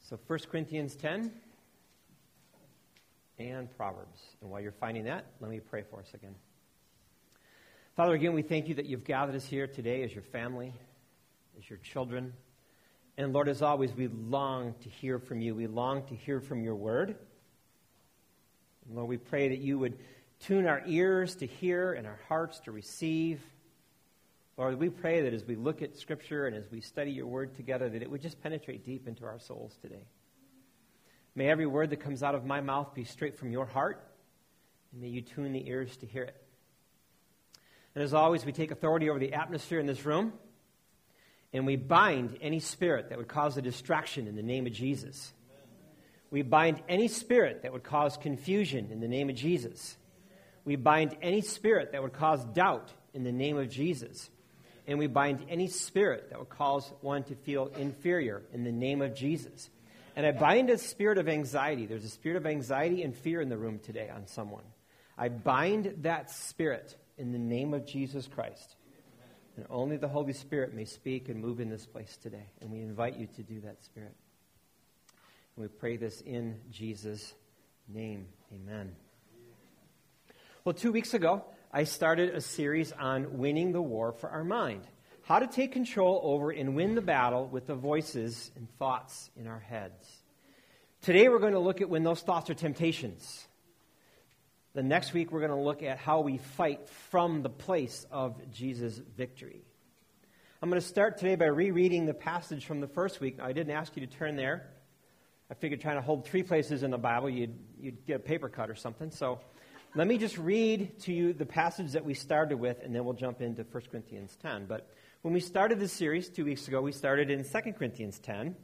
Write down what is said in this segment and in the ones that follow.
So 1 Corinthians 10 and Proverbs. And while you're finding that, let me pray for us again. Father, again, we thank you that you've gathered us here today as your family, as your children. And Lord, as always, we long to hear from you. We long to hear from your word. And Lord, we pray that you would tune our ears to hear and our hearts to receive. Lord, we pray that as we look at Scripture and as we study your word together, that it would just penetrate deep into our souls today. May every word that comes out of my mouth be straight from your heart, and may you tune the ears to hear it. And as always, we take authority over the atmosphere in this room, and we bind any spirit that would cause a distraction in the name of Jesus. We bind any spirit that would cause confusion in the name of Jesus. We bind any spirit that would cause doubt in the name of Jesus. And we bind any spirit that would cause one to feel inferior in the name of Jesus. And I bind a spirit of anxiety. There's a spirit of anxiety and fear in the room today on someone. I bind that spirit in the name of Jesus Christ. And only the Holy Spirit may speak and move in this place today. And we invite you to do that, Spirit. And we pray this in Jesus' name. Amen. Well, 2 weeks ago, I started a series on winning the war for our mind. How to take control over and win the battle with the voices and thoughts in our heads. Today we're going to look at when those thoughts are temptations. The next week we're going to look at how we fight from the place of Jesus' victory. I'm going to start today by rereading the passage from the first week. I didn't ask you to turn there. I figured trying to hold 3 places in the Bible, you'd get a paper cut or something. So let me just read to you the passage that we started with, and then we'll jump into 1 Corinthians 10. But when we started this series 2 weeks ago, we started in 2 Corinthians 10. And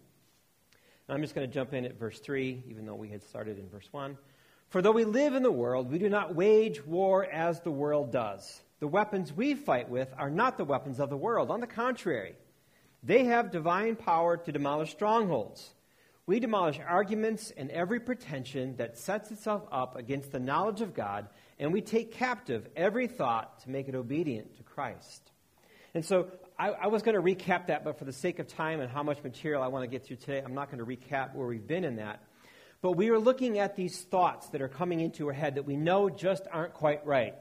I'm just going to jump in at verse 3, even though we had started in verse 1. For though we live in the world, we do not wage war as the world does. The weapons we fight with are not the weapons of the world. On the contrary, they have divine power to demolish strongholds. We demolish arguments and every pretension that sets itself up against the knowledge of God, and we take captive every thought to make it obedient to Christ. And so I was going to recap that, but for the sake of time and how much material I want to get through today, I'm not going to recap where we've been in that. But we are looking at these thoughts that are coming into our head that we know just aren't quite right,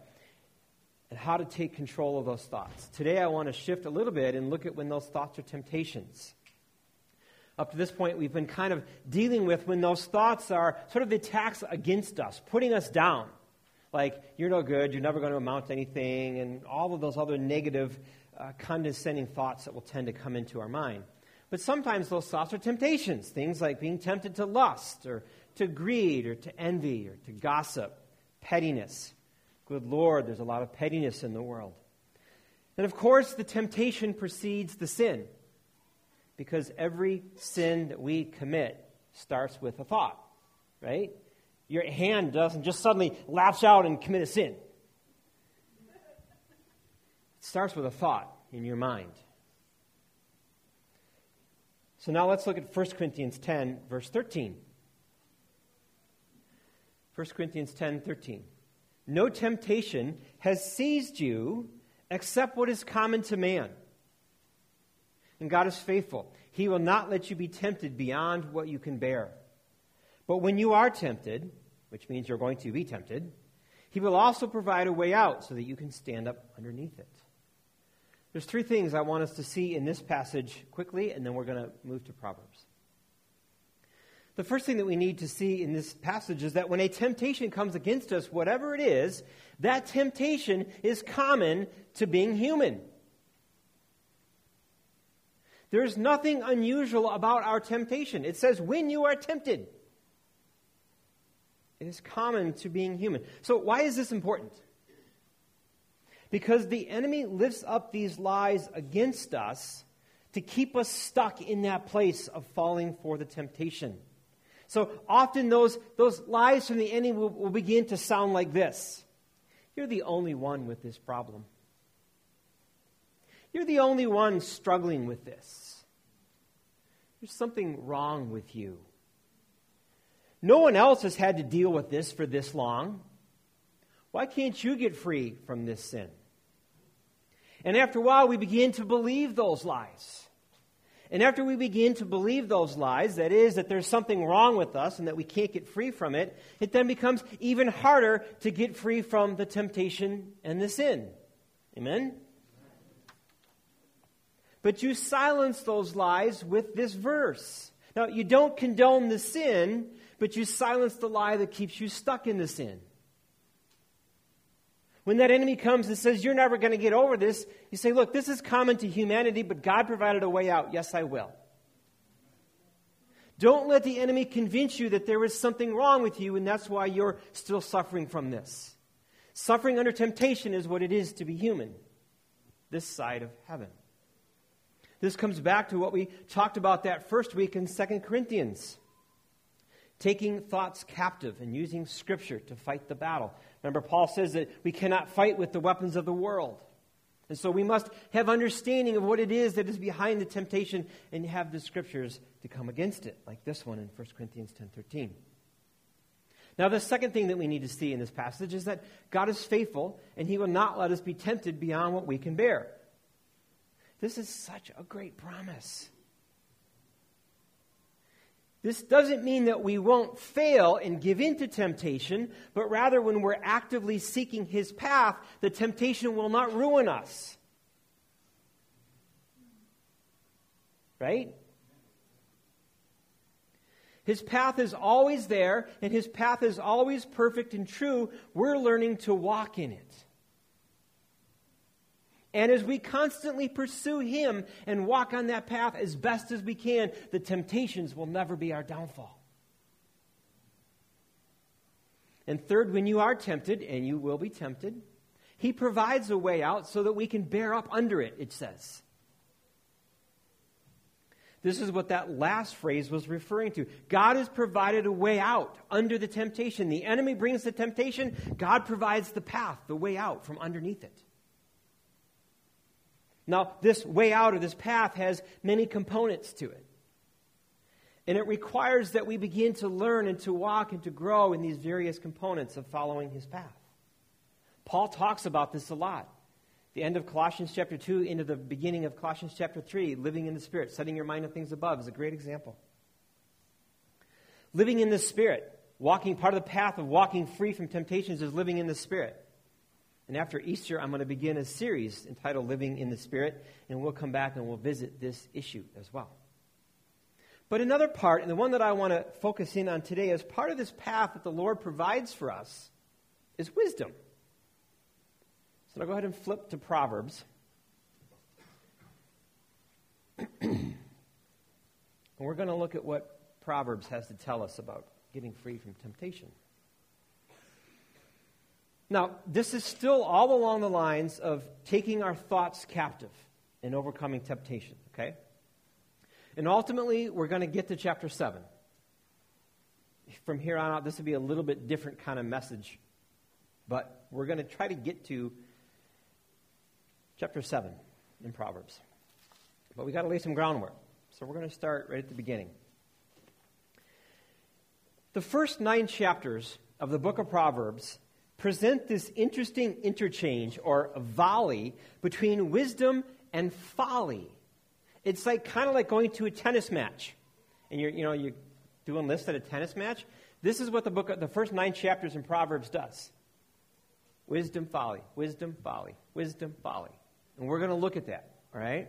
and how to take control of those thoughts. Today I want to shift a little bit and look at when those thoughts are temptations. Up to this point, we've been kind of dealing with when those thoughts are sort of the attacks against us, putting us down. Like, you're no good, you're never going to amount to anything, and all of those other negative, condescending thoughts that will tend to come into our mind. But sometimes those thoughts are temptations, things like being tempted to lust, or to greed, or to envy, or to gossip, pettiness. Good Lord, there's a lot of pettiness in the world. And of course, the temptation precedes the sin. Because every sin that we commit starts with a thought, right? Your hand doesn't just suddenly latch out and commit a sin. It starts with a thought in your mind. So now let's look at 1 Corinthians 10, verse 13. 1 Corinthians 10, 13. No temptation has seized you except what is common to man. And God is faithful. He will not let you be tempted beyond what you can bear. But when you are tempted, which means you're going to be tempted, He will also provide a way out so that you can stand up underneath it. There's 3 things I want us to see in this passage quickly, and then we're going to move to Proverbs. The first thing that we need to see in this passage is that when a temptation comes against us, whatever it is, that temptation is common to being human. There's nothing unusual about our temptation. It says, when you are tempted. It is common to being human. So why is this important? Because the enemy lifts up these lies against us to keep us stuck in that place of falling for the temptation. So often those lies from the enemy will begin to sound like this. You're the only one with this problem. You're the only one struggling with this. There's something wrong with you. No one else has had to deal with this for this long. Why can't you get free from this sin? And after a while, we begin to believe those lies. And after we begin to believe those lies, that is, that there's something wrong with us and that we can't get free from it, it then becomes even harder to get free from the temptation and the sin. Amen? But you silence those lies with this verse. Now, you don't condone the sin, but you silence the lie that keeps you stuck in the sin. When that enemy comes and says, you're never going to get over this, you say, look, this is common to humanity, but God provided a way out. Yes, I will. Don't let the enemy convince you that there is something wrong with you, and that's why you're still suffering from this. Suffering under temptation is what it is to be human, this side of heaven. This comes back to what we talked about that first week in 2 Corinthians. Taking thoughts captive and using Scripture to fight the battle. Remember, Paul says that we cannot fight with the weapons of the world. And so we must have understanding of what it is that is behind the temptation and have the Scriptures to come against it, like this one in 1 Corinthians 10:13. Now, the second thing that we need to see in this passage is that God is faithful and He will not let us be tempted beyond what we can bear. This is such a great promise. This doesn't mean that we won't fail and give in to temptation, but rather when we're actively seeking His path, the temptation will not ruin us. Right? His path is always there, and His path is always perfect and true. We're learning to walk in it. And as we constantly pursue Him and walk on that path as best as we can, the temptations will never be our downfall. And third, when you are tempted, and you will be tempted, He provides a way out so that we can bear up under it, it says. This is what that last phrase was referring to. God has provided a way out under the temptation. The enemy brings the temptation. God provides the path, the way out from underneath it. Now, this way out or this path has many components to it. And it requires that we begin to learn and to walk and to grow in these various components of following His path. Paul talks about this a lot. The end of Colossians chapter 2 into the beginning of Colossians chapter 3, living in the Spirit, setting your mind on things above is a great example. Living in the Spirit, walking, part of the path of walking free from temptations is living in the Spirit. And after Easter, I'm going to begin a series entitled Living in the Spirit, and we'll come back and we'll visit this issue as well. But another part, and the one that I want to focus in on today, as part of this path that the Lord provides for us, is wisdom. So I'll go ahead and flip to Proverbs. And we're going to look at what Proverbs has to tell us about getting free from temptation. Now, this is still all along the lines of taking our thoughts captive and overcoming temptation, okay? And ultimately, we're going to get to chapter 7. From here on out, this will be a little bit different kind of message, but we're going to try to get to chapter 7 in Proverbs. But we got to lay some groundwork, so we're going to start right at the beginning. The first 9 chapters of the book of Proverbs present this interesting interchange or volley between wisdom and folly. It's like kind of like going to a tennis match, and you're doing lists at a tennis match. This is what the first 9 chapters in Proverbs does. Wisdom, folly, wisdom, folly, wisdom, folly. And we're going to look at that, all right?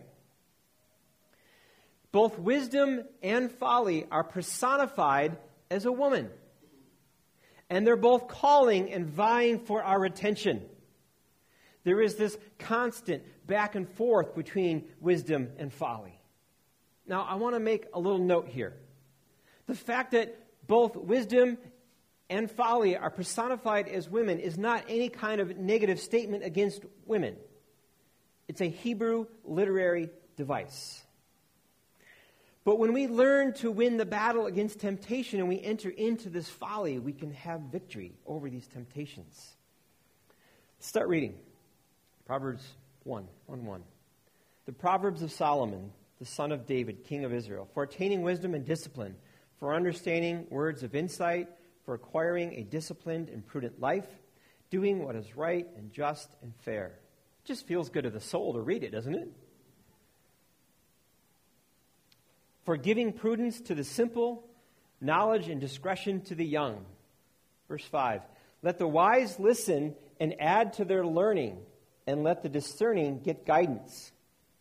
Both wisdom and folly are personified as a woman. And they're both calling and vying for our attention. There is this constant back and forth between wisdom and folly. Now, I want to make a little note here. The fact that both wisdom and folly are personified as women is not any kind of negative statement against women. It's a Hebrew literary device. But when we learn to win the battle against temptation and we enter into this folly, we can have victory over these temptations. Start reading. Proverbs 1:1. The Proverbs of Solomon, the son of David, king of Israel, for attaining wisdom and discipline, for understanding words of insight, for acquiring a disciplined and prudent life, doing what is right and just and fair. It just feels good to the soul to read it, doesn't it? for giving prudence to the simple, knowledge and discretion to the young. Verse 5, let the wise listen and add to their learning, and let the discerning get guidance.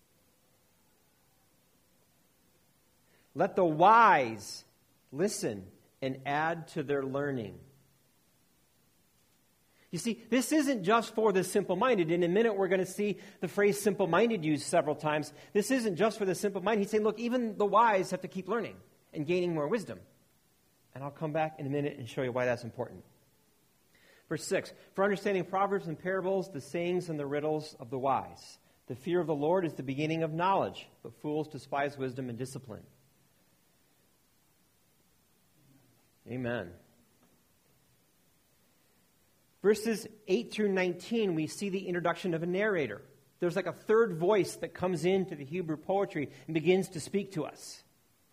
Let the wise listen and add to their learning. You see, this isn't just for the simple-minded. In a minute, we're going to see the phrase simple-minded used several times. This isn't just for the simple-minded. He's saying, look, even the wise have to keep learning and gaining more wisdom. And I'll come back in a minute and show you why that's important. Verse 6, for understanding proverbs and parables, the sayings and the riddles of the wise. The fear of the Lord is the beginning of knowledge, but fools despise wisdom and discipline. Amen. Verses 8 through 19, we see the introduction of a narrator. There's like a third voice that comes into the Hebrew poetry and begins to speak to us.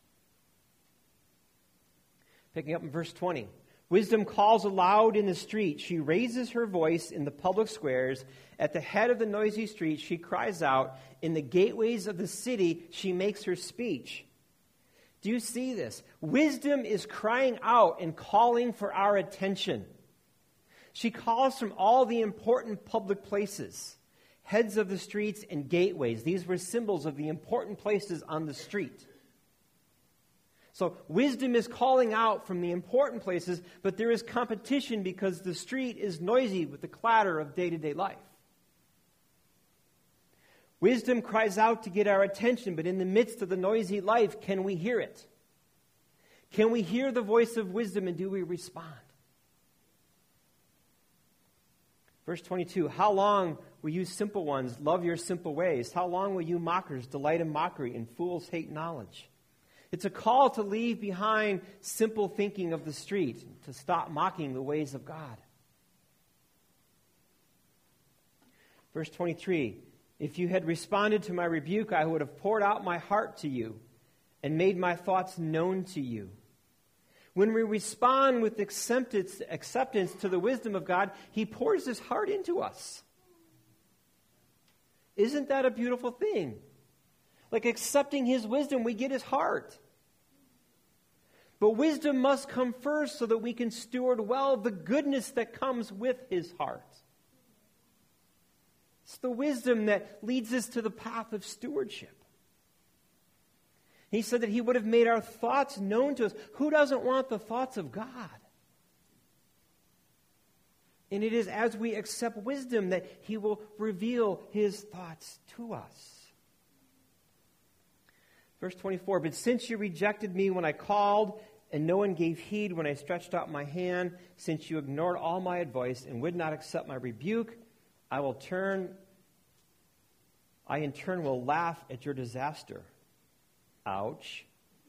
Picking up in verse 20. Wisdom calls aloud in the street. She raises her voice in the public squares. At the head of the noisy street, she cries out. In the gateways of the city, she makes her speech. Do you see this? Wisdom is crying out and calling for our attention. She calls from all the important public places, heads of the streets and gateways. These were symbols of the important places on the street. So wisdom is calling out from the important places, but there is competition because the street is noisy with the clatter of day-to-day life. Wisdom cries out to get our attention, but in the midst of the noisy life, can we hear it? Can we hear the voice of wisdom, and do we respond? Verse 22, how long will you simple ones love your simple ways? How long will you mockers delight in mockery and fools hate knowledge? It's a call to leave behind simple thinking of the street, to stop mocking the ways of God. Verse 23, if you had responded to my rebuke, I would have poured out my heart to you and made my thoughts known to you. When we respond with acceptance to the wisdom of God, He pours His heart into us. Isn't that a beautiful thing? Like accepting His wisdom, we get His heart. But wisdom must come first so that we can steward well the goodness that comes with His heart. It's the wisdom that leads us to the path of stewardship. He said that He would have made our thoughts known to us. Who doesn't want the thoughts of God? And it is as we accept wisdom that He will reveal His thoughts to us. Verse 24, but since you rejected me when I called, and no one gave heed when I stretched out my hand, since you ignored all my advice and would not accept my rebuke, I in turn will laugh at your disaster. Ouch.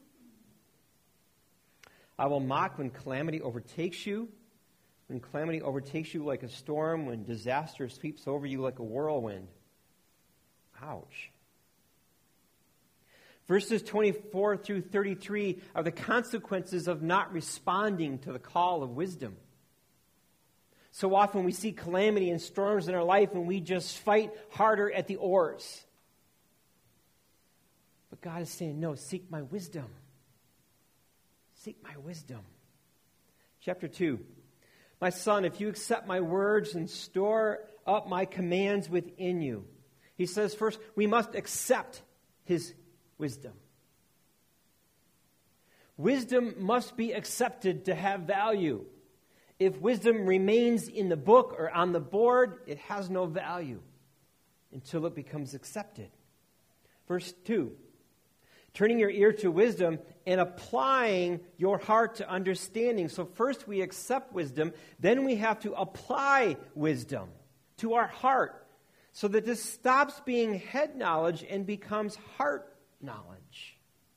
I will mock when calamity overtakes you, when calamity overtakes you like a storm, when disaster sweeps over you like a whirlwind. Ouch. Verses 24 through 33 are the consequences of not responding to the call of wisdom. So often we see calamity and storms in our life and we just fight harder at the oars. But God is saying, no, seek my wisdom. Seek my wisdom. Chapter 2. My son, if you accept my words and store up my commands within you. He says first, we must accept His wisdom. Wisdom must be accepted to have value. If wisdom remains in the book or on the board, it has no value until it becomes accepted. Verse 2, turning your ear to wisdom and applying your heart to understanding. So first we accept wisdom, then we have to apply wisdom to our heart so that this stops being head knowledge and becomes heart knowledge.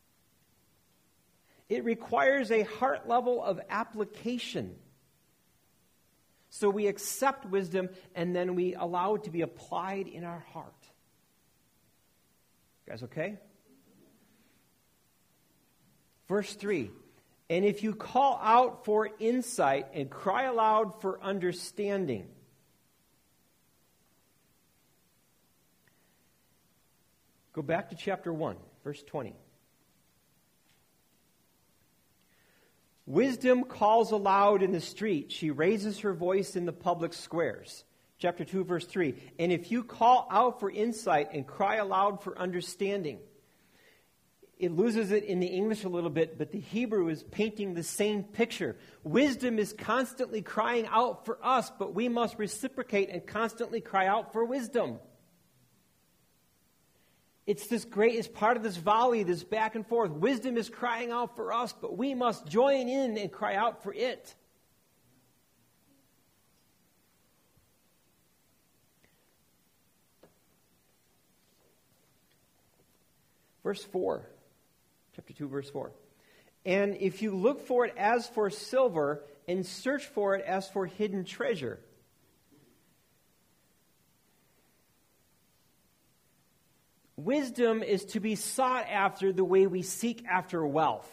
It requires a heart level of application. So we accept wisdom and then we allow it to be applied in our heart. You guys okay? Verse 3, and if you call out for insight and cry aloud for understanding. Go back to chapter 1, verse 20. Wisdom calls aloud in the street. She raises her voice in the public squares. Chapter 2, verse 3. And if you call out for insight and cry aloud for understanding. It loses it in the English a little bit, but the Hebrew is painting the same picture. Wisdom is constantly crying out for us, but we must reciprocate and constantly cry out for wisdom. It's part of this volley, this back and forth. Wisdom is crying out for us, but we must join in and cry out for it. Verse 4. Chapter 2, verse 4. And if you look for it as for silver and search for it as for hidden treasure. Wisdom is to be sought after the way we seek after wealth.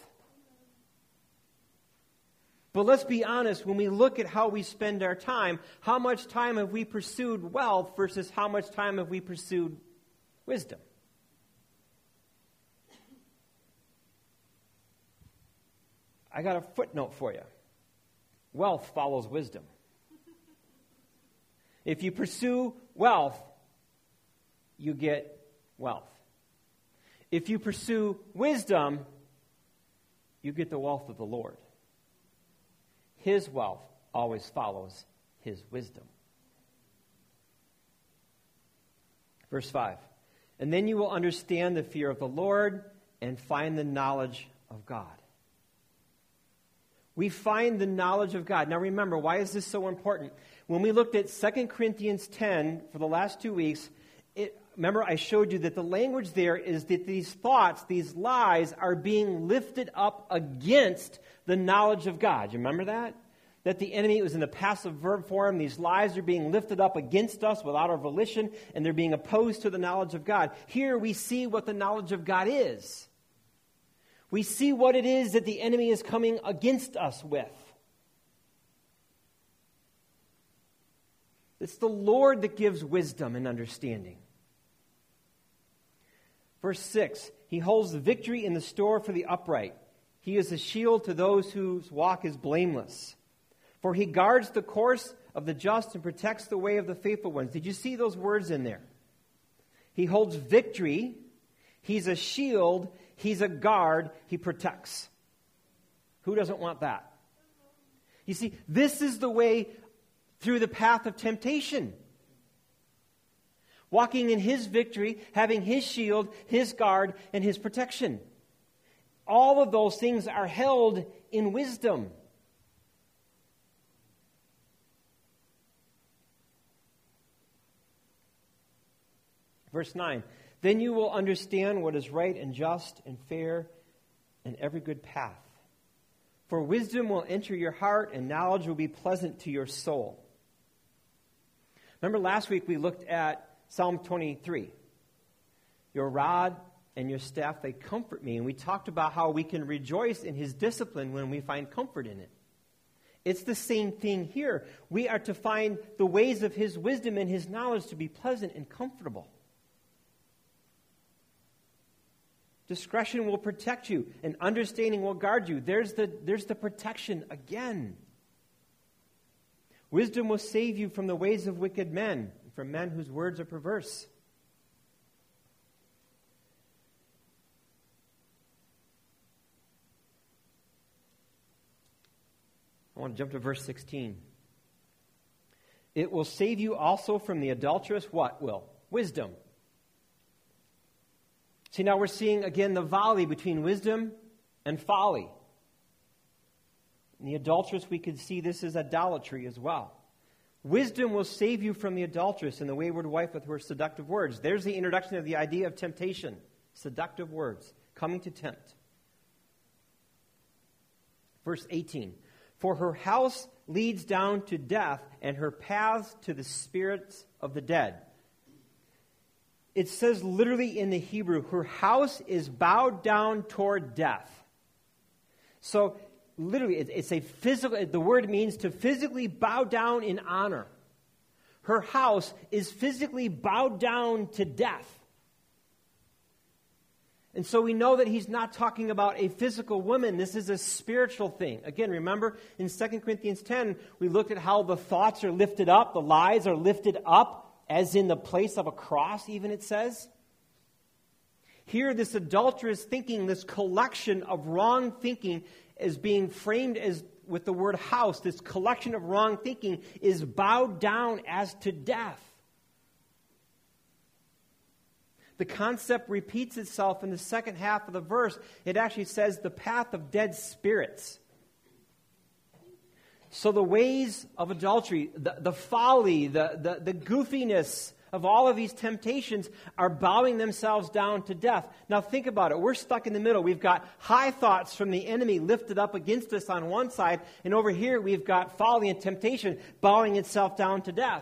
But let's be honest, when we look at how we spend our time, how much time have we pursued wealth versus how much time have we pursued wisdom? I got a footnote for you. Wealth follows wisdom. If you pursue wealth, you get wealth. If you pursue wisdom, you get the wealth of the Lord. His wealth always follows his wisdom. Verse 5. And then you will understand the fear of the Lord and find the knowledge of God. We find the knowledge of God. Now remember, why is this so important? When we looked at 2 Corinthians 10 for the last 2 weeks, remember I showed you that the language there is that these thoughts, these lies, are being lifted up against the knowledge of God. You remember that? That the enemy was in the passive verb form. These lies are being lifted up against us without our volition, and they're being opposed to the knowledge of God. Here we see what the knowledge of God is. We see what it is that the enemy is coming against us with. It's the Lord that gives wisdom and understanding. Verse 6, he holds the victory in the store for the upright. He is a shield to those whose walk is blameless. For he guards the course of the just and protects the way of the faithful ones. Did you see those words in there? He holds victory. He's a shield. He's a guard. He protects. Who doesn't want that? You see, this is the way through the path of temptation. Walking in his victory, having his shield, his guard, and his protection. All of those things are held in wisdom. Verse 9. Then you will understand what is right and just and fair and every good path. For wisdom will enter your heart and knowledge will be pleasant to your soul. Remember last week we looked at Psalm 23. Your rod and your staff, they comfort me. And we talked about how we can rejoice in his discipline when we find comfort in it. It's the same thing here. We are to find the ways of his wisdom and his knowledge to be pleasant and comfortable. Discretion will protect you, and understanding will guard you. There's the protection again. Wisdom will save you from the ways of wicked men, from men whose words are perverse. I want to jump to verse 16. It will save you also from the adulteress, what will? Wisdom. See, now we're seeing again the volley between wisdom and folly. In the adulteress, we could see this as idolatry as well. Wisdom will save you from the adulteress and the wayward wife with her seductive words. There's the introduction of the idea of temptation. Seductive words, coming to tempt. Verse 18. For her house leads down to death, and her paths to the spirits of the dead. It says literally in the Hebrew, her house is bowed down toward death. So literally, it's a physical, the word means to physically bow down in honor. Her house is physically bowed down to death. And so we know that he's not talking about a physical woman. This is a spiritual thing. Again, remember in 2 Corinthians 10, we looked at how the thoughts are lifted up, the lies are lifted up, as in the place of a cross, even it says. Here, this adulterous thinking, this collection of wrong thinking is being framed as with the word house. This collection of wrong thinking is bowed down as to death. The concept repeats itself in the second half of the verse. It actually says the path of dead spirits. So the ways of adultery, the folly, the goofiness of all of these temptations are bowing themselves down to death. Now think about it. We're stuck in the middle. We've got high thoughts from the enemy lifted up against us on one side, and over here we've got folly and temptation bowing itself down to death.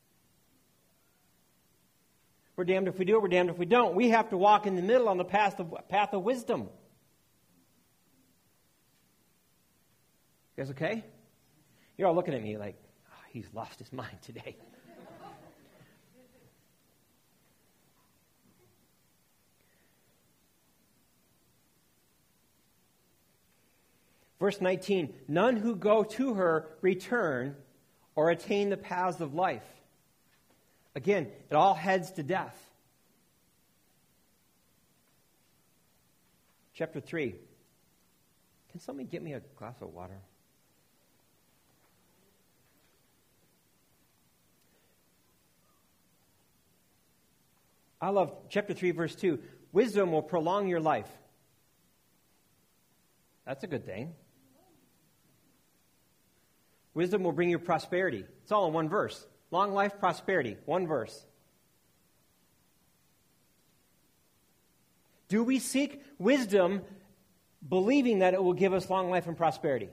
We're damned if we do it, we're damned if we don't. We have to walk in the middle on the path of wisdom. You guys okay? You're all looking at me like, oh, he's lost his mind today. Verse 19, none who go to her return or attain the paths of life. Again, it all heads to death. Chapter 3. Can somebody get me a glass of water? I love chapter 3, verse 2. Wisdom will prolong your life. That's a good thing. Wisdom will bring you prosperity. It's all in one verse. Long life, prosperity. One verse. Do we seek wisdom believing that it will give us long life and prosperity?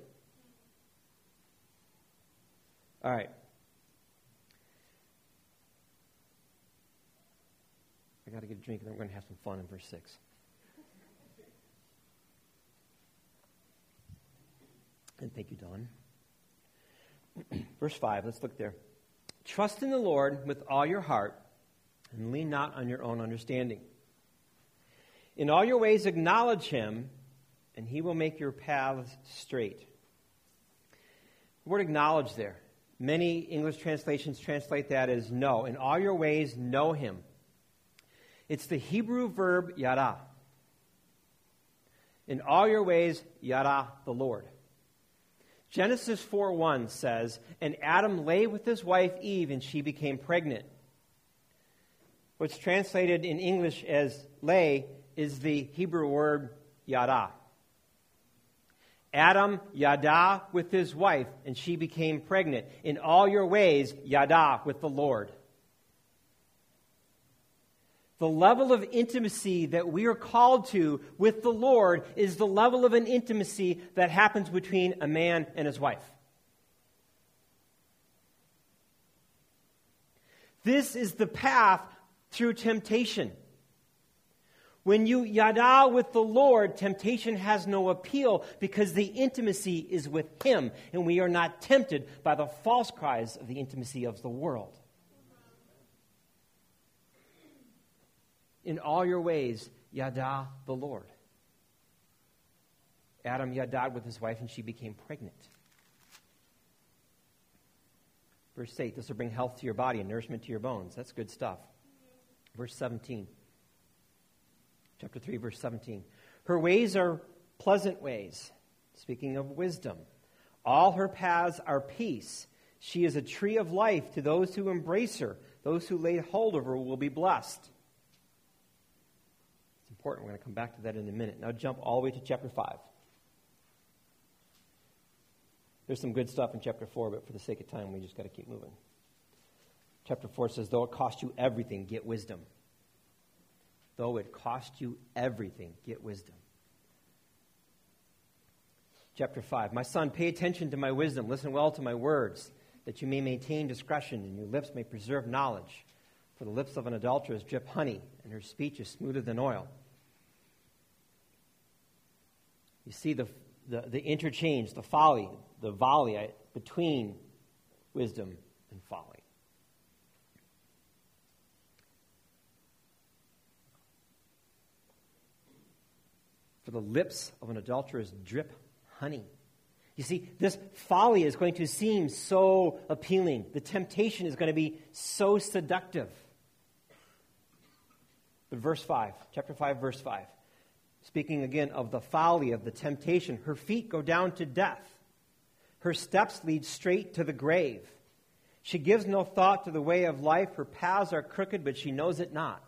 All right. I got to get a drink and then we're going to have some fun in verse 6. And thank you, Don. Verse 5, let's look there. Trust in the Lord with all your heart and lean not on your own understanding. In all your ways acknowledge him, and he will make your paths straight. The word acknowledge there. Many English translations translate that as know. In all your ways know him. It's the Hebrew verb yada. In all your ways yada the Lord. Genesis 4:1 says, and Adam lay with his wife Eve, and she became pregnant. What's translated in English as lay is the Hebrew word yada. Adam yada with his wife, and she became pregnant. In all your ways, yada with the Lord. The level of intimacy that we are called to with the Lord is the level of an intimacy that happens between a man and his wife. This is the path through temptation. When you yada with the Lord, temptation has no appeal because the intimacy is with him, and we are not tempted by the false cries of the intimacy of the world. In all your ways, yada the Lord. Adam yada'd with his wife, and she became pregnant. Verse 8, this will bring health to your body and nourishment to your bones. That's good stuff. Verse 17. Chapter 3, verse 17. Her ways are pleasant ways. Speaking of wisdom. All her paths are peace. She is a tree of life to those who embrace her. Those who lay hold of her will be blessed. Important. We're going to come back to that in a minute. Now jump all the way to chapter 5. There's some good stuff in chapter 4, but for the sake of time, we just got to keep moving. Chapter 4 says, though it cost you everything, get wisdom. Though it cost you everything, get wisdom. Chapter 5, my son, pay attention to my wisdom. Listen well to my words, that you may maintain discretion, and your lips may preserve knowledge. For the lips of an adulteress drip honey, and her speech is smoother than oil. You see the interchange, the folly, the volley between wisdom and folly. for the lips of an adulteress drip honey. You see, this folly is going to seem so appealing. The temptation is going to be so seductive. But verse 5, chapter 5, verse 5, speaking again of the folly of the temptation, her feet go down to death. Her steps lead straight to the grave. She gives no thought to the way of life. Her paths are crooked, but she knows it not.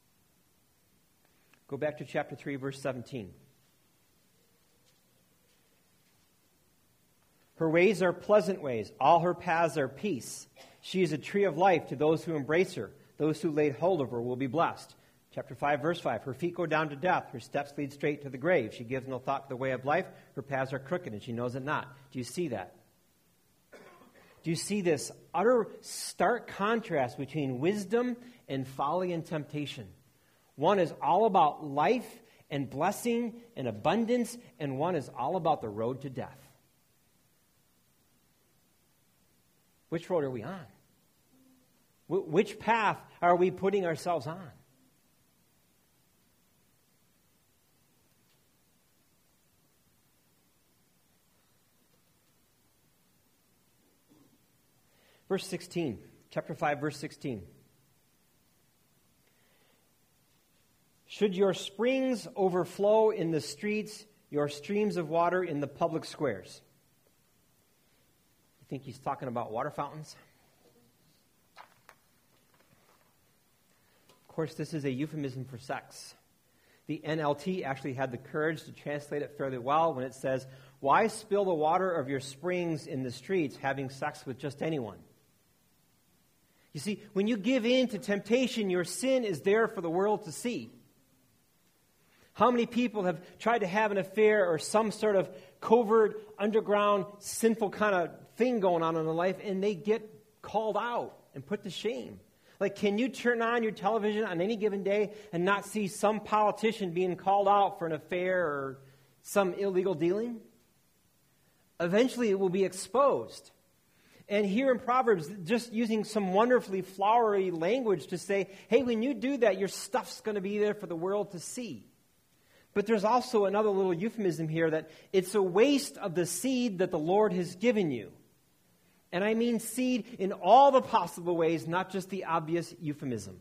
Go back to chapter 3, verse 17. Her ways are pleasant ways. All her paths are peace. She is a tree of life to those who embrace her. Those who laid hold of her will be blessed. Chapter 5, verse 5. Her feet go down to death. Her steps lead straight to the grave. She gives no thought to the way of life. Her paths are crooked, and she knows it not. Do you see that? Do you see this utter stark contrast between wisdom and folly and temptation? One is all about life and blessing and abundance, and one is all about the road to death. Which road are we on? Which path are we putting ourselves on? Verse 16, chapter 5, verse 16. Should your springs overflow in the streets, your streams of water in the public squares? You think he's talking about water fountains? Of course, this is a euphemism for sex. The NLT actually had the courage to translate it fairly well when it says, "Why spill the water of your springs in the streets, having sex with just anyone?" You see, when you give in to temptation, your sin is there for the world to see. How many people have tried to have an affair or some sort of covert, underground, sinful kind of thing going on in their life, and they get called out and put to shame? Like, can you turn on your television on any given day and not see some politician being called out for an affair or some illegal dealing? Eventually, it will be exposed. And here in Proverbs, just using some wonderfully flowery language to say, hey, when you do that, your stuff's going to be there for the world to see. But there's also another little euphemism here that it's a waste of the seed that the Lord has given you. And I mean seed in all the possible ways, not just the obvious euphemism.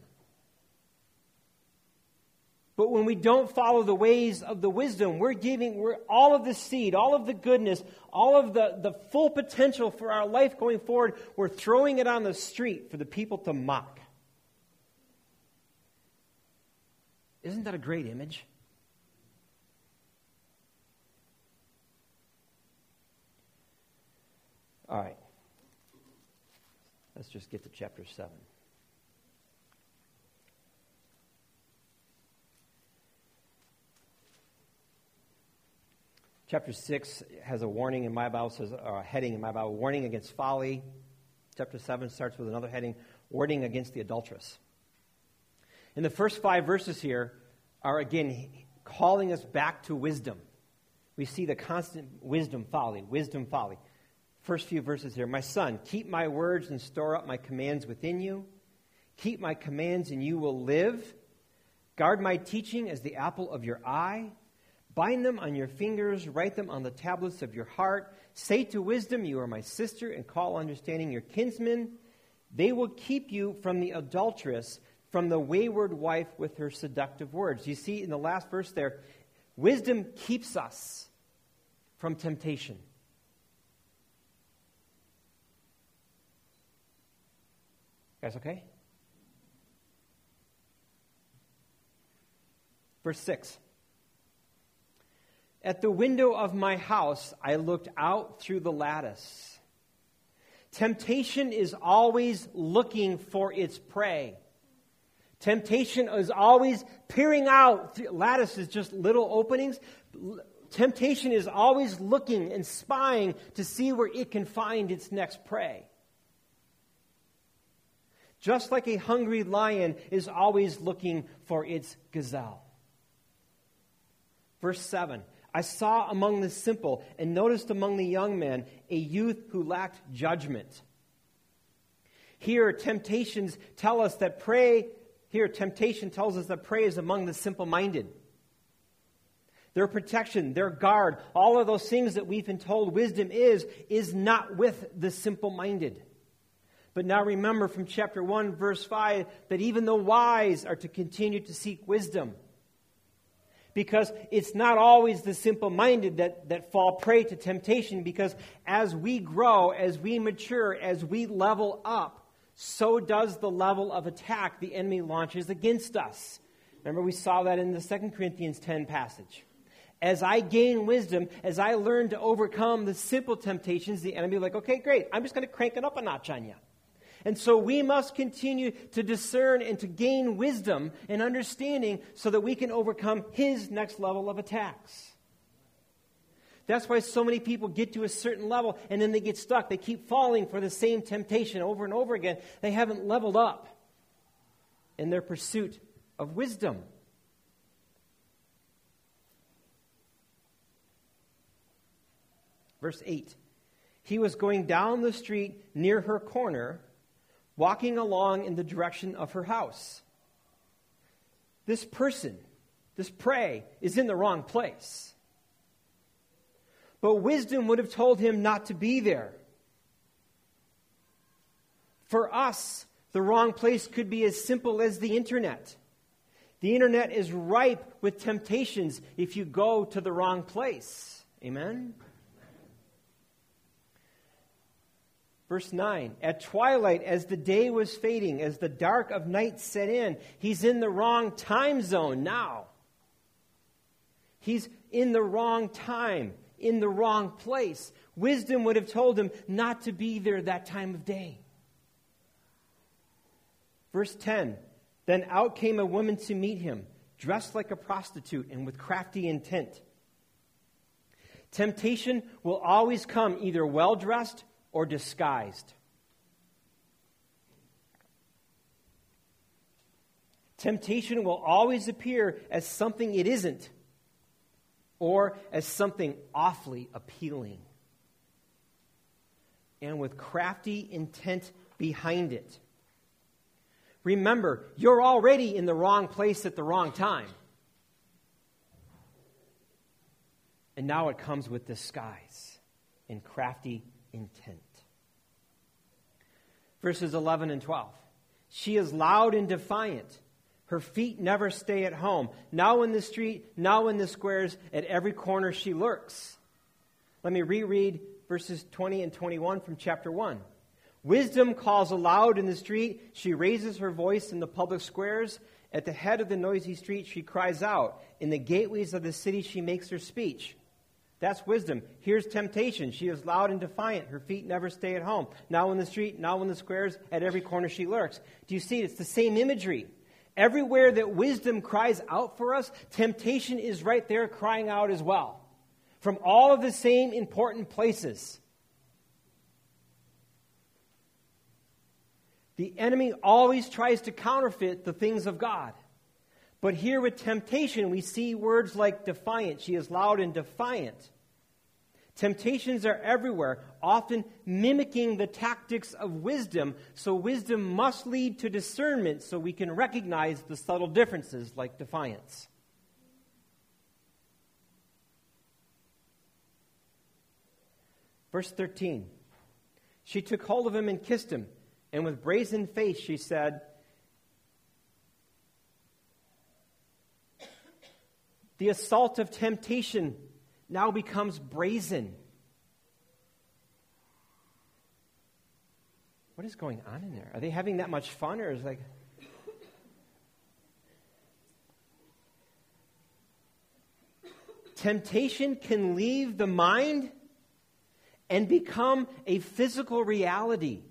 But when we don't follow the ways of the wisdom, we're all of the seed, all of the goodness, all of the full potential for our life going forward, we're throwing it on the street for the people to mock. Isn't that a great image? All right. Let's just get to chapter 7. Chapter 6 has a warning in my Bible, says a heading in my Bible, warning against folly. Chapter 7 starts with another heading, warning against the adulteress. And the first 5 verses here are, again, calling us back to wisdom. We see the constant wisdom, folly. First few verses here. My son, keep my words and store up my commands within you. Keep my commands and you will live. Guard my teaching as the apple of your eye. Bind them on your fingers, write them on the tablets of your heart. Say to wisdom, you are my sister, and call understanding your kinsman. They will keep you from the adulteress, from the wayward wife with her seductive words. You see in the last verse there, wisdom keeps us from temptation. Guys, okay? Verse 6. At the window of my house, I looked out through the lattice. Temptation is always looking for its prey. Temptation is always peering out. Lattice is just little openings. Temptation is always looking and spying to see where it can find its next prey. Just like a hungry lion is always looking for its gazelle. Verse 7. I saw among the simple and noticed among the young men a youth who lacked judgment. Here, temptation tells us that prey is among the simple-minded. their protection, their guard, all of those things that we've been told wisdom is not with the simple-minded. But now remember from chapter 1, verse 5, that even the wise are to continue to seek wisdom. Because it's not always the simple-minded that fall prey to temptation, because as we grow, as we mature, as we level up, so does the level of attack the enemy launches against us. Remember, we saw that in the 2 Corinthians 10 passage. As I gain wisdom, as I learn to overcome the simple temptations, the enemy will be like, okay, great, I'm just going to crank it up a notch on you. And so we must continue to discern and to gain wisdom and understanding so that we can overcome his next level of attacks. That's why so many people get to a certain level and then they get stuck. They keep falling for the same temptation over and over again. They haven't leveled up in their pursuit of wisdom. Verse 8. He was going down the street near her corner, walking along in the direction of her house. This person, this prey, is in the wrong place. But wisdom would have told him not to be there. For us, the wrong place could be as simple as the internet. The internet is ripe with temptations if you go to the wrong place. Amen? Verse 9, at twilight, as the day was fading, as the dark of night set in, he's in the wrong time zone now. He's in the wrong time, in the wrong place. Wisdom would have told him not to be there that time of day. Verse 10, then out came a woman to meet him, dressed like a prostitute and with crafty intent. Temptation will always come either well-dressed or disguised. Temptation will always appear as something it isn't, or as something awfully appealing, and with crafty intent behind it. Remember, you're already in the wrong place at the wrong time. And now it comes with disguise and crafty intent. Verses 11 and 12. She is loud and defiant. Her feet never stay at home. Now in the street, now in the squares, at every corner she lurks. Let me reread verses 20 and 21 from chapter 1. Wisdom calls aloud in the street. She raises her voice in the public squares. At the head of the noisy street she cries out. In the gateways of the city she makes her speech. That's wisdom. Here's temptation. She is loud and defiant. Her feet never stay at home. Now in the street, now in the squares, at every corner she lurks. Do you see? It's the same imagery. Everywhere that wisdom cries out for us, temptation is right there crying out as well. From all of the same important places. The enemy always tries to counterfeit the things of God. But here with temptation, we see words like defiant. She is loud and defiant. Temptations are everywhere, often mimicking the tactics of wisdom. So wisdom must lead to discernment so we can recognize the subtle differences like defiance. Verse 13. She took hold of him and kissed him, and with brazen face she said, the assault of temptation now becomes brazen. What is going on in there? Are they having that much fun, or is it like... Temptation can leave the mind and become a physical reality.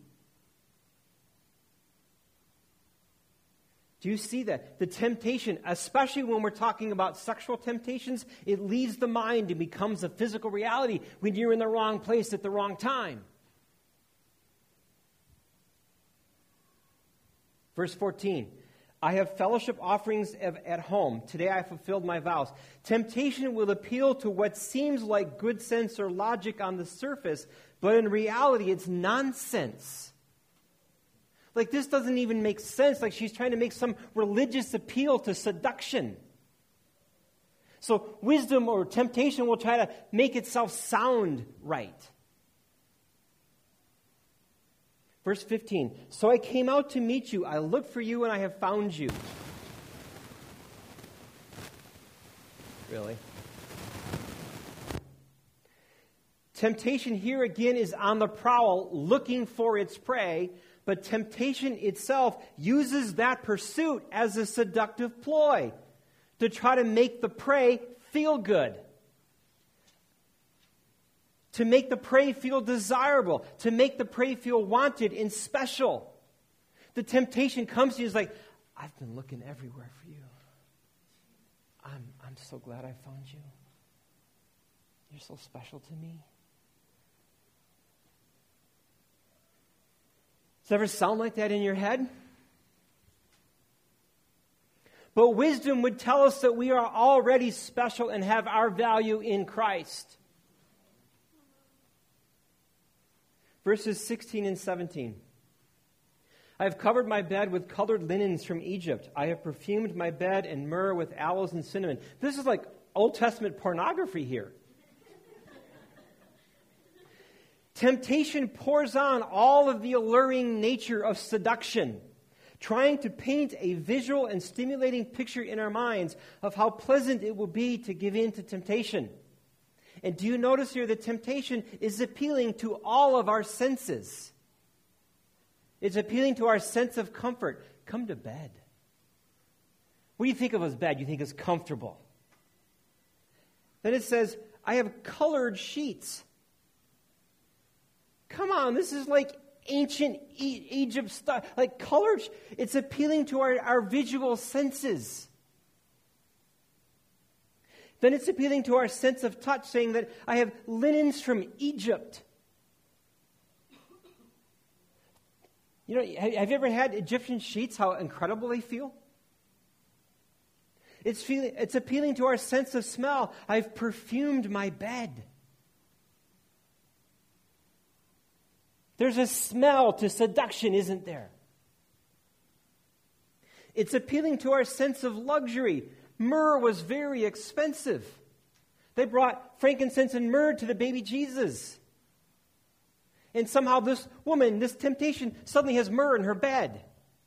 Do you see that? The temptation, especially when we're talking about sexual temptations, it leaves the mind and becomes a physical reality when you're in the wrong place at the wrong time. Verse 14, I have fellowship offerings at home. Today I fulfilled my vows. Temptation will appeal to what seems like good sense or logic on the surface, but in reality it's nonsense. Like, this doesn't even make sense. Like, she's trying to make some religious appeal to seduction. So wisdom or temptation will try to make itself sound right. Verse 15, so I came out to meet you. I looked for you and I have found you. Really? Temptation here again is on the prowl, looking for its prey, but temptation itself uses that pursuit as a seductive ploy to try to make the prey feel good, to make the prey feel desirable, to make the prey feel wanted and special. The temptation comes to you, it's like, I've been looking everywhere for you. I'm so glad I found you. You're so special to me. Does it ever sound like that in your head? But wisdom would tell us that we are already special and have our value in Christ. Verses 16 and 17. I have covered my bed with colored linens from Egypt. I have perfumed my bed and myrrh with aloes and cinnamon. This is like Old Testament pornography here. Temptation pours on all of the alluring nature of seduction, trying to paint a visual and stimulating picture in our minds of how pleasant it will be to give in to temptation. And do you notice here that temptation is appealing to all of our senses? It's appealing to our sense of comfort. Come to bed. What do you think of as bed? You think it's comfortable. Then it says, I have colored sheets. Come on, this is like ancient Egypt stuff. Like colored, it's appealing to our visual senses. Then it's appealing to our sense of touch, saying that I have linens from Egypt. You know, have you ever had Egyptian sheets, how incredible they feel? It's appealing to our sense of smell. I've perfumed my bed. There's a smell to seduction, isn't there? It's appealing to our sense of luxury. Myrrh was very expensive. They brought frankincense and myrrh to the baby Jesus. And somehow this woman, this temptation, suddenly has myrrh in her bed.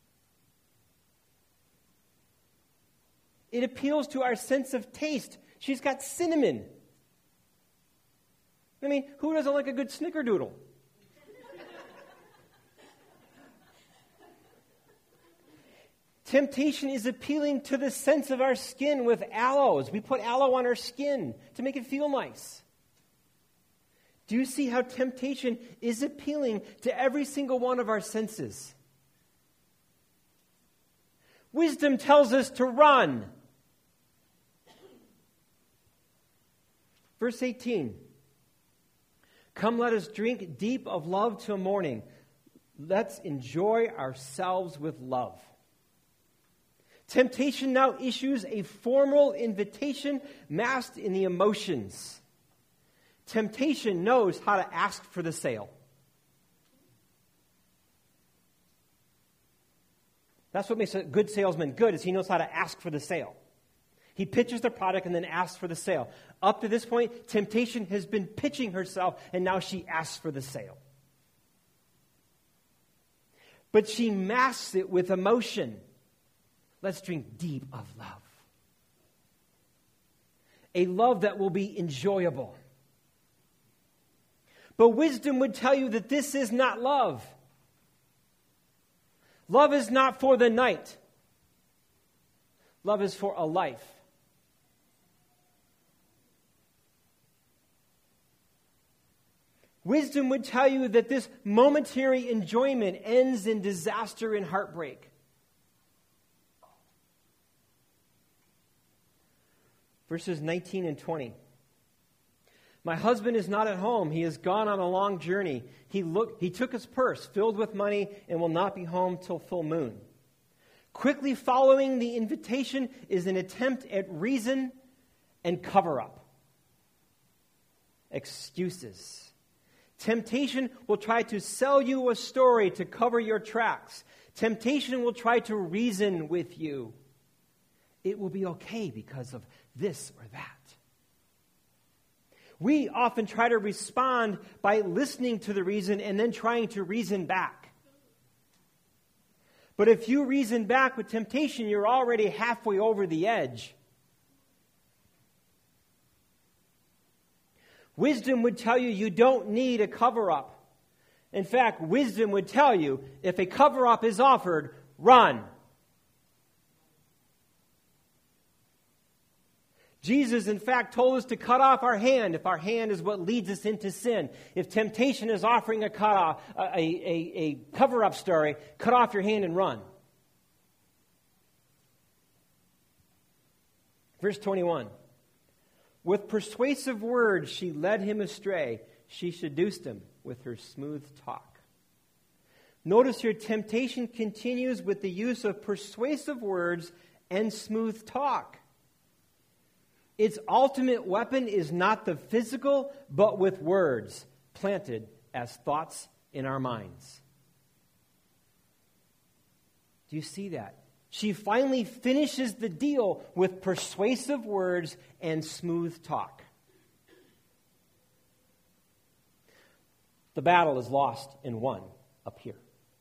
It appeals to our sense of taste. She's got cinnamon. I mean, who doesn't like a good snickerdoodle? Temptation is appealing to the sense of our skin with aloes. We put aloe on our skin to make it feel nice. Do you see how temptation is appealing to every single one of our senses? Wisdom tells us to run. Verse 18. Come, let us drink deep of love till morning. Let's enjoy ourselves with love. Temptation now issues a formal invitation masked in the emotions. Temptation knows how to ask for the sale. That's what makes a good salesman good, is he knows how to ask for the sale. He pitches the product and then asks for the sale. Up to this point, temptation has been pitching herself, and now she asks for the sale. But she masks it with emotion. Let's drink deep of love. A love that will be enjoyable. But wisdom would tell you that this is not love. Love is not for the night. Love is for a life. Wisdom would tell you that this momentary enjoyment ends in disaster and heartbreak. Verses 19 and 20. My husband is not at home. He has gone on a long journey. He took his purse filled with money and will not be home till full moon. Quickly following the invitation is an attempt at reason and cover-up. Excuses. Temptation will try to sell you a story to cover your tracks. Temptation will try to reason with you. it will be okay because of this or that. We often try to respond by listening to the reason and then trying to reason back. But if you reason back with temptation, you're already halfway over the edge. Wisdom would tell you you don't need a cover-up. In fact, wisdom would tell you if a cover-up is offered, run. Jesus, in fact, told us to cut off our hand if our hand is what leads us into sin. If temptation is offering a cover-up story, cut off your hand and run. Verse 21. With persuasive words she led him astray. She seduced him with her smooth talk. Notice here, temptation continues with the use of persuasive words and smooth talk. Its ultimate weapon is not the physical, but with words planted as thoughts in our minds. Do you see that? She finally finishes the deal with persuasive words and smooth talk. The battle is lost and won up here.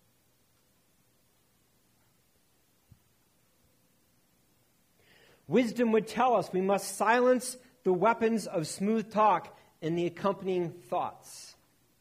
Wisdom would tell us we must silence the weapons of smooth talk and the accompanying thoughts.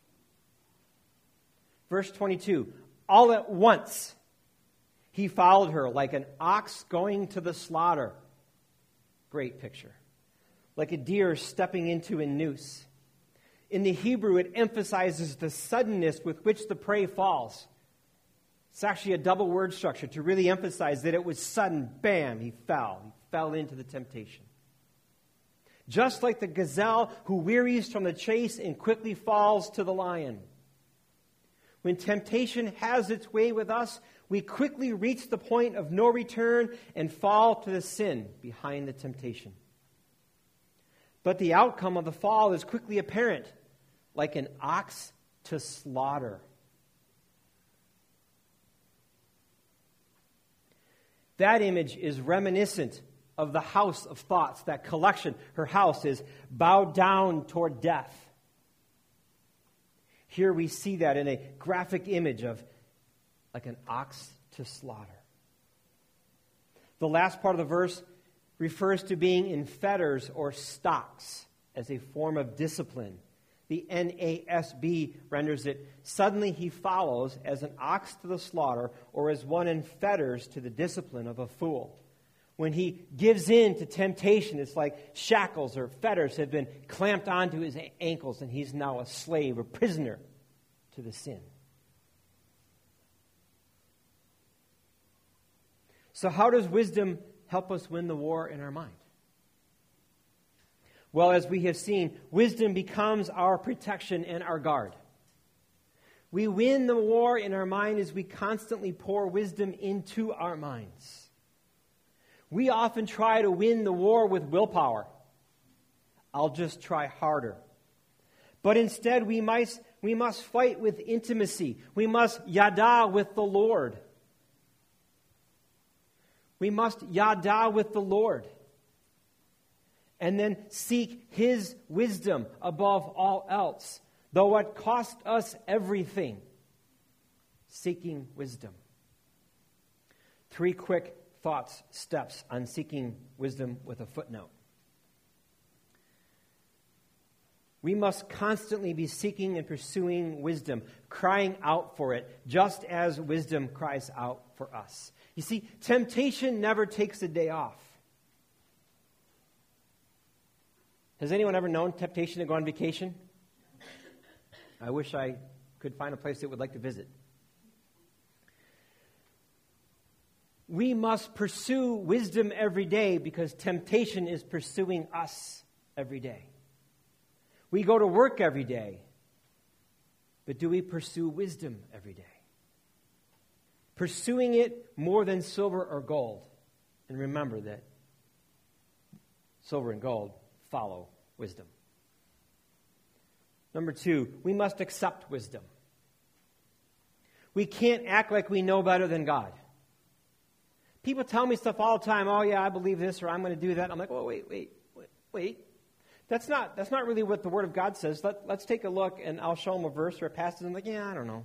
Verse 22, all at once he followed her like an ox going to the slaughter. Great picture. Like a deer stepping into a noose. In the Hebrew, it emphasizes the suddenness with which the prey falls. It's actually a double word structure to really emphasize that it was sudden. Bam, he fell. He fell into the temptation. Just like the gazelle who wearies from the chase and quickly falls to the lion. When temptation has its way with us, we quickly reach the point of no return and fall to the sin behind the temptation. But the outcome of the fall is quickly apparent, like an ox to slaughter. That image is reminiscent of the house of thoughts, that collection. Her house is bowed down toward death. Here we see that in a graphic image of like an ox to slaughter. The last part of the verse refers to being in fetters or stocks as a form of discipline. The NASB renders it, suddenly he follows as an ox to the slaughter or as one in fetters to the discipline of a fool. When he gives in to temptation, it's like shackles or fetters have been clamped onto his ankles and he's now a slave or prisoner to the sin. So how does wisdom help us win the war in our mind? Well, as we have seen, wisdom becomes our protection and our guard. We win the war in our mind as we constantly pour wisdom into our minds. We often try to win the war with willpower. I'll just try harder. But instead, we must fight with intimacy. We must yada with the Lord. We must yada with the Lord. And then seek His wisdom above all else, though it cost us everything. Seeking wisdom. 3 quick steps on seeking wisdom with a footnote. We must constantly be seeking and pursuing wisdom, crying out for it, just as wisdom cries out for us. You see, temptation never takes a day off. Has anyone ever known temptation to go on vacation? I wish I could find a place that would like to visit. We must pursue wisdom every day because temptation is pursuing us every day. We go to work every day, but do we pursue wisdom every day? Pursuing it more than silver or gold. And remember that silver and gold follow wisdom. Number 2, we must accept wisdom. We can't act like we know better than God. People tell me stuff all the time. Oh, yeah, I believe this, or I'm going to do that. I'm like, oh, wait. That's not really what the Word of God says. Let's take a look, and I'll show them a verse or a passage. I'm like, yeah, I don't know.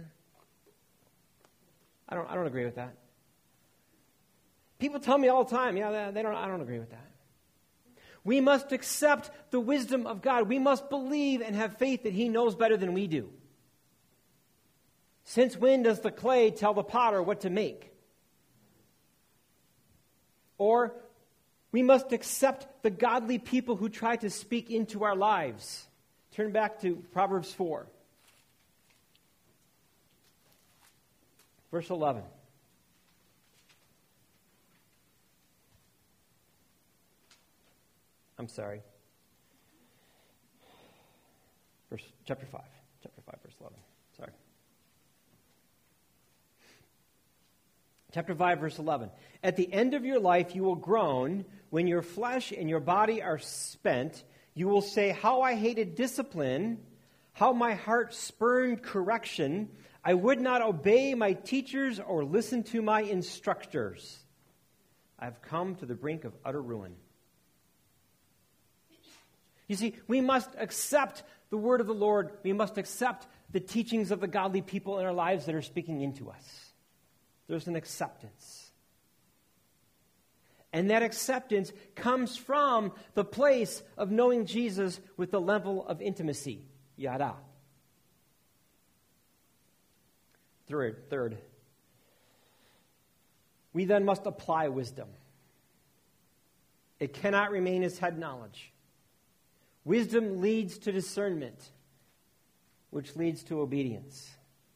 I don't agree with that. People tell me all the time, yeah, I don't agree with that. We must accept the wisdom of God. We must believe and have faith that He knows better than we do. Since when does the clay tell the potter what to make? Or we must accept the godly people who try to speak into our lives. Turn back to Proverbs 4. Verse 11. I'm sorry. Chapter 5, verse 11. Sorry. Chapter 5, verse 11. At the end of your life you will groan. When your flesh and your body are spent, you will say, how I hated discipline, how my heart spurned correction. I would not obey my teachers or listen to my instructors. I have come to the brink of utter ruin. You see, we must accept the word of the Lord. We must accept the teachings of the godly people in our lives that are speaking into us. There's an acceptance. And that acceptance comes from the place of knowing Jesus with the level of intimacy. Yada. Third, we then must apply wisdom. It cannot remain as head knowledge. Wisdom leads to discernment, which leads to obedience.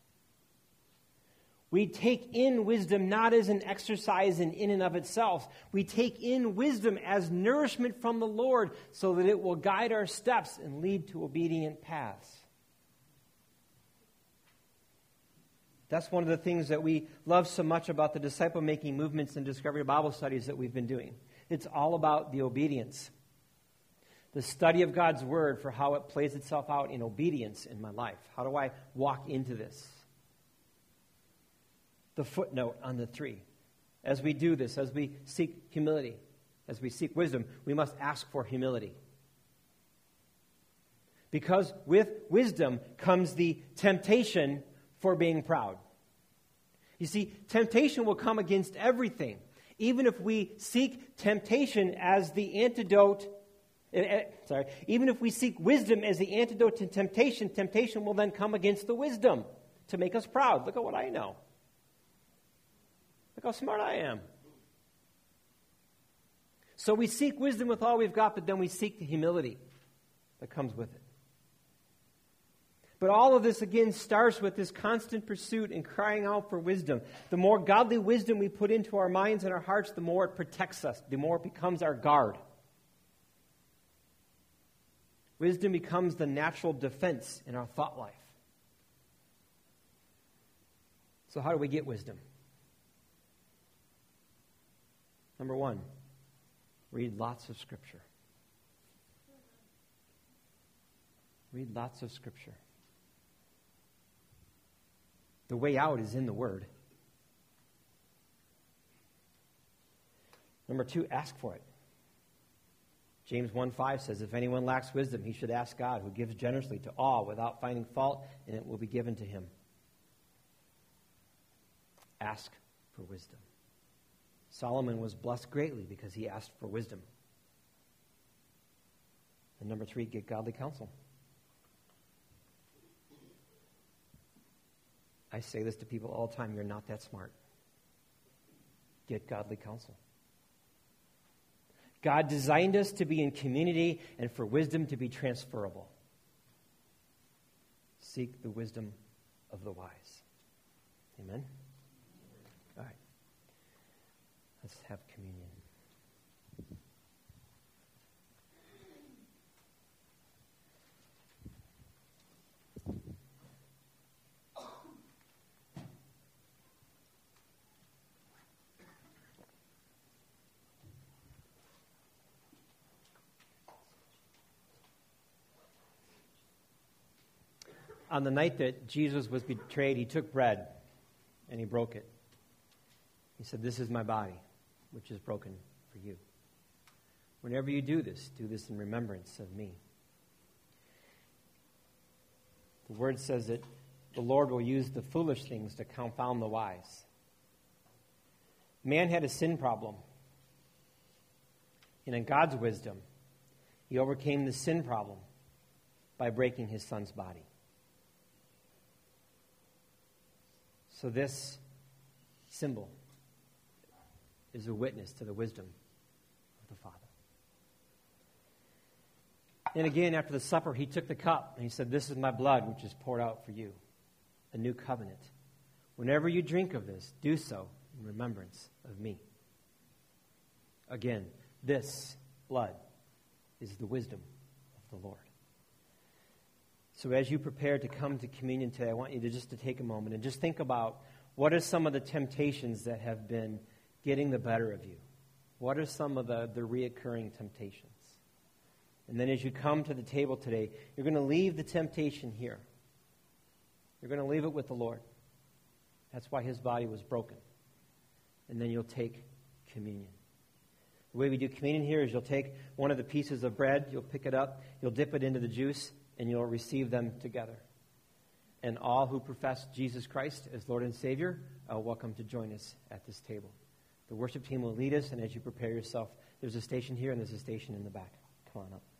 We take in wisdom not as an exercise in and of itself. We take in wisdom as nourishment from the Lord so that it will guide our steps and lead to obedient paths. That's one of the things that we love so much about the disciple-making movements and Discovery Bible studies that we've been doing. It's all about the obedience. The study of God's Word for how it plays itself out in obedience in my life. How do I walk into this? The footnote on the 3. As we do this, as we seek humility, as we seek wisdom, we must ask for humility. Because with wisdom comes the temptation for being proud. You see, temptation will come against everything. Even if we seek temptation as the antidote, even if we seek wisdom as the antidote to temptation, temptation will then come against the wisdom to make us proud. Look at what I know. Look how smart I am. So we seek wisdom with all we've got, but then we seek the humility that comes with it. But all of this, again, starts with this constant pursuit and crying out for wisdom. The more godly wisdom we put into our minds and our hearts, the more it protects us, the more it becomes our guard. Wisdom becomes the natural defense in our thought life. So how do we get wisdom? Number 1, read lots of Scripture. Read lots of Scripture. The way out is in the Word. Number 2, ask for it. James 1:5 says, if anyone lacks wisdom, he should ask God, who gives generously to all without finding fault, and it will be given to him. Ask for wisdom. Solomon was blessed greatly because he asked for wisdom. And number 3, get godly counsel. I say this to people all the time, you're not that smart. Get godly counsel. God designed us to be in community and for wisdom to be transferable. Seek the wisdom of the wise. Amen? All right. Let's have communion. On the night that Jesus was betrayed, he took bread and he broke it. He said, this is my body, which is broken for you. Whenever you do this in remembrance of me. The word says that the Lord will use the foolish things to confound the wise. Man had a sin problem. And in God's wisdom, he overcame the sin problem by breaking his son's body. So this symbol is a witness to the wisdom of the Father. And again, after the supper, he took the cup and he said, this is my blood, which is poured out for you, a new covenant. Whenever you drink of this, do so in remembrance of me. Again, this blood is the wisdom of the Lord. So as you prepare to come to communion today, I want you to just to take a moment and just think about what are some of the temptations that have been getting the better of you. What are some of the reoccurring temptations? And then as you come to the table today, you're going to leave the temptation here. You're going to leave it with the Lord. That's why his body was broken. And then you'll take communion. The way we do communion here is you'll take one of the pieces of bread, you'll pick it up, you'll dip it into the juice, and you'll receive them together. And all who profess Jesus Christ as Lord and Savior are welcome to join us at this table. The worship team will lead us, and as you prepare yourself, there's a station here and there's a station in the back. Come on up.